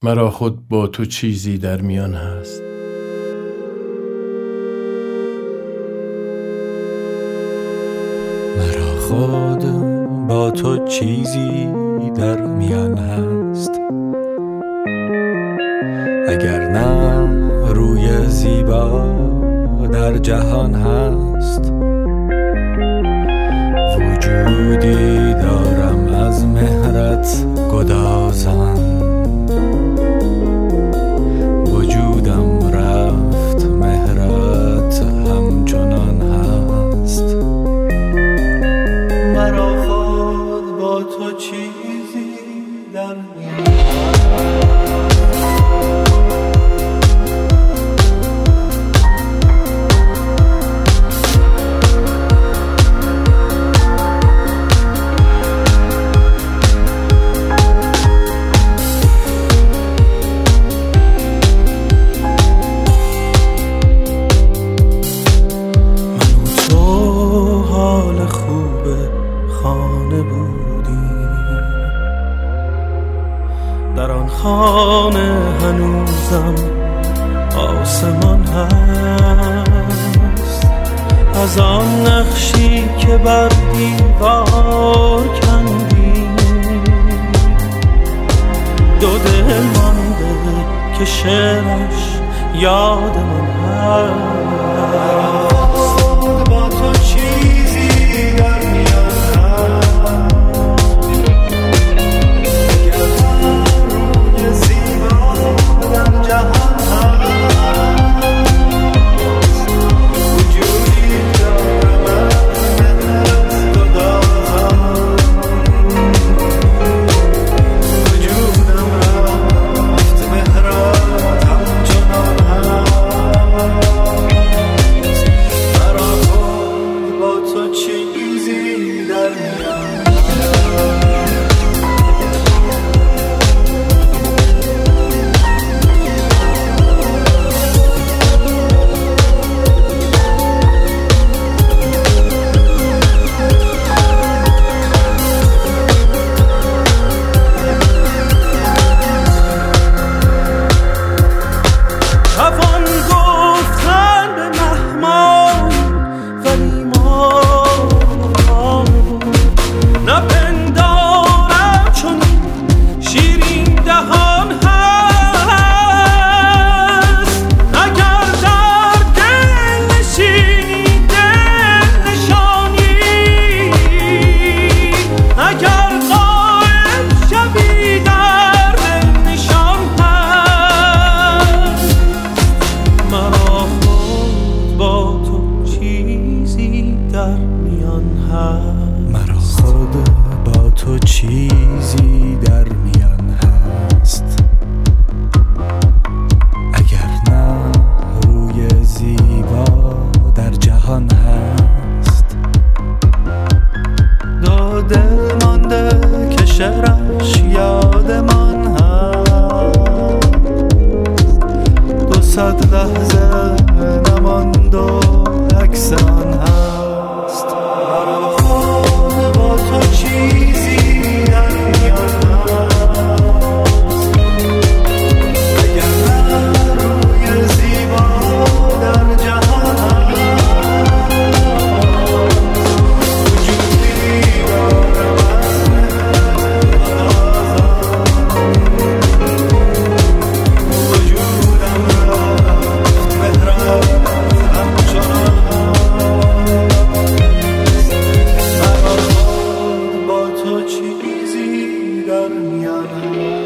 مرا خود با تو چیزی در میان هست. مرا خود با تو چیزی در میان هست، اگر نه روی زیبا در جهان هست. وجودی دارم از مهرت گدازان، وجودم رفت مهرت همچنان هست. مرا خود با تو چیزی در میان در آن خانه هنوزم آسمان هست، از آن نقشی که بر دیوار کندی. دو دل مانده که شعرش یاد من هست. با تو چیزی در میان مرا خود با تو چیزی در میان هست، اگر نه روی زیبا در جهان هست. دو دل مانده که شعرش یاد من هست، 200 لحظه نماند و عکس آن هست. چیزی در میان